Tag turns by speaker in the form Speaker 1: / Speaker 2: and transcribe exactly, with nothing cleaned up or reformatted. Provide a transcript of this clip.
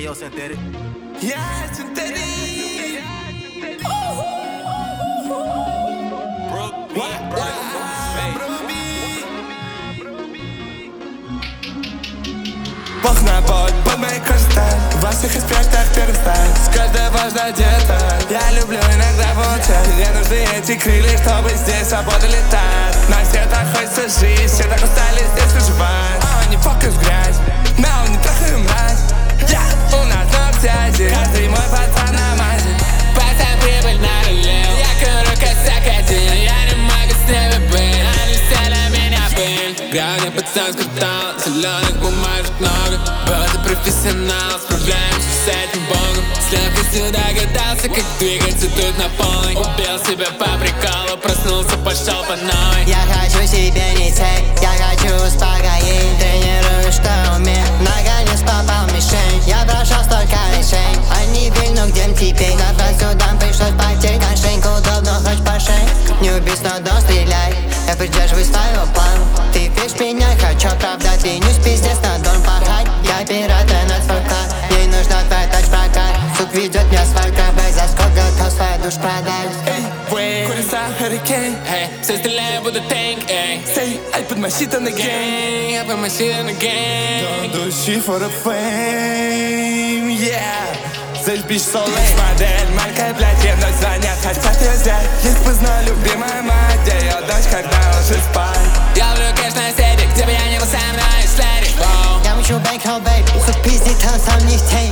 Speaker 1: yo, Synthetic.
Speaker 2: Yeah, Synthetic. What? Бог на боль, под моей кожей сталь. Во всех аспектах перестань. С каждой важной деталь. Я люблю иногда получать. Мне нужны эти крылья, чтобы здесь свобода летать. На все так хочется жить, все так устали здесь выживать. А не фокус в грязь, но не трахаю мразь. Я у нас на связи, каждый мой пацан на мазе.
Speaker 3: Пацан прибыль на руле, я курю косяк один. Я не могу с ними быть, они все для меня пыль. Грязный пацан скрутал, зеленых бумажек много. Просто профессионал, справляемся с этим богом. С легкостью догадался, как двигаться тут на полной. Убил себя по приколу, проснулся, пошел по новой.
Speaker 4: Я хочу себе не цель, я хочу успокоить. Тренирую, что умею, наконец попал в мишень. Я прошел столько решений, они били, ну где теперь? Завтра сюда пришлось потеть, кошеньку удобно, хоть по шее. Не убийство, но стреляй, я придерживаюсь своего плана. Ты веришь в меня, хочу оправдать, ленюсь, пиздец, надо он пахать. Я пирата на свой вклад, ей нужна твоя тач-прокат. Сук ведет меня с фалькрабой, за сколько готов свою душ продать.
Speaker 2: Эй, wey, курица, hurricane.
Speaker 3: Эй, все остальные будут tank, эй.
Speaker 2: Say, I put my shit on the game.
Speaker 3: I put my shit on the game.
Speaker 2: Don't do shit for the fame, yeah. Здесь бич солей, модель, маленькая, блядь, ей вновь звонят, хотят ее взять. Есть поздно, любимая мать, где ее дочь, когда ложит спать.
Speaker 3: Я люблю кэш на сети, где бы я не был, со мной шлери.
Speaker 4: Я мучу бейк, хелл, бейк, сук пиздит, он сам не в теме.